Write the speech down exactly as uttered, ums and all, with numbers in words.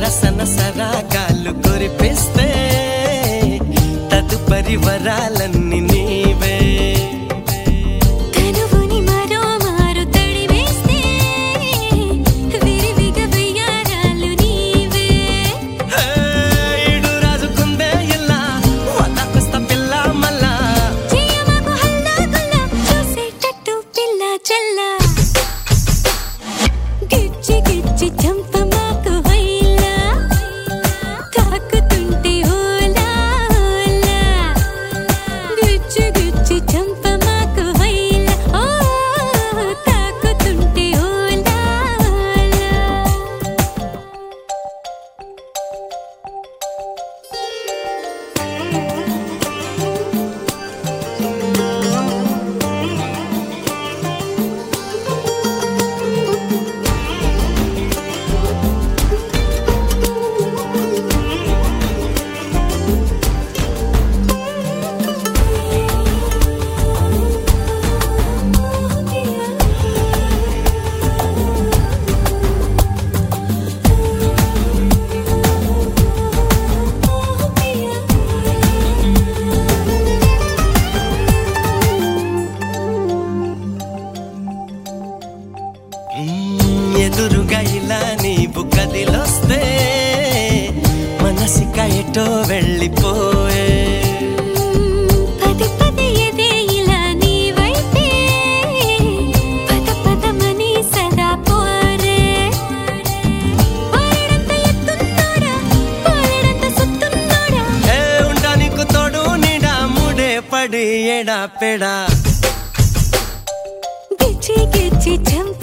సరసన సరాగాలు కురిపిస్తే తదుపరి వరాలన్నీ నీవే. కనువుని మరో మారు తడివేస్తే విరివిగా వెయ్యారాలు నీవే. ఈడు రాజుకుందే ఇలా వదకొస్తా పిల్ల మళ్ళా చేయమాకు హల్లా గుల్లా చూసేటట్టు పిల్ల చల్లా. గిచ్చి గిచ్చి చంపమాకు వైలా తాకుతుంటే ఓలా ఓలా. గిచ్చి గిచ్చి చంపమాకు వైలా ఓ తాకుతుంటే ఓలా ఓలా. ఎదురుగా ఇలా నీవు కదిలొస్తే మనసిక ఎటో వెళ్ళిపోయే. పది పది ఎదే ఇలా నీ వైపే పద పదమని సదా పోరే. పోరడంత ఎత్తున్నోడా పోరడంత సుత్తున్నోడా. ఏ ఉండా నీకు తోడు నీడా ముడే పడి ఎడా పెడా. గిచ్చి గిచ్చి చంప